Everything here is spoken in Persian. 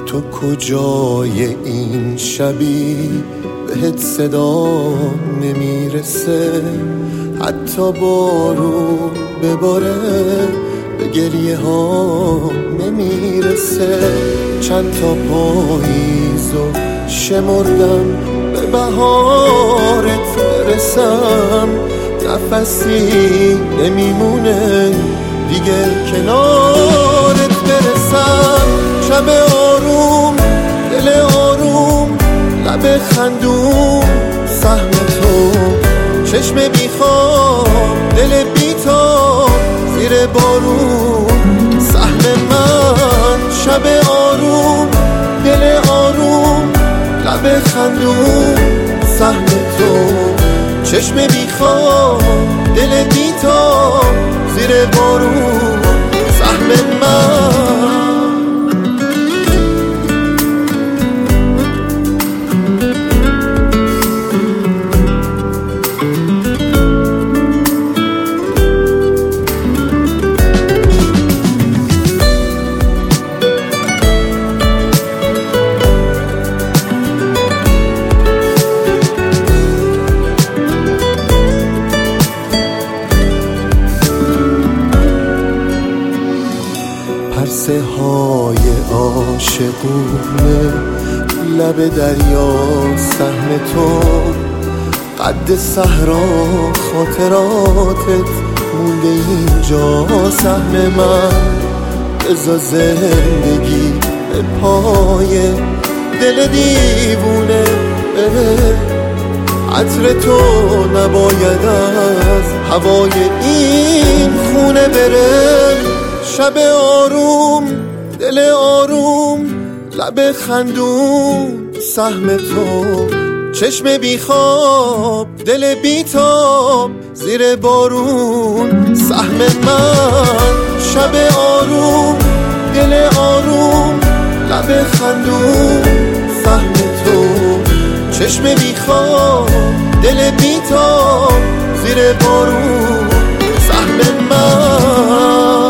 تو کجای این شبی بهت صدا نمیرسه، حتی بارون بباره به گریه ها نمیرسه. چند تا پاییزو شمردم به بهارت برسم، نفسی نمیمونه دیگه کنارت برسم. شب آروم، دل آروم، لب خندون، سهم تو، چشم بیخواب، دل بیتاب زیر بارون، سهم من. شب آروم، دل آروم، لب خندون، سهم تو، چشم بیخواب، دل بیتاب زیر بارون، سهم من. پرسه های عاشقونه لب دریا، سهم تو، قد صحرا خاطراتت مونده اینجا، سهم من. بذار زندگی به پای دل دیوونه بره، عطر تو نباید از هوای این خونه بره. شب آروم، دل آروم، لب خندون، سهم تو، چشم بیخواب، دل بیتاب زیر بارون، سهم من. شب آروم، دل آروم، لب خندون، سهم تو، چشم بیخواب، دل بیتاب زیر بارون، سهم من.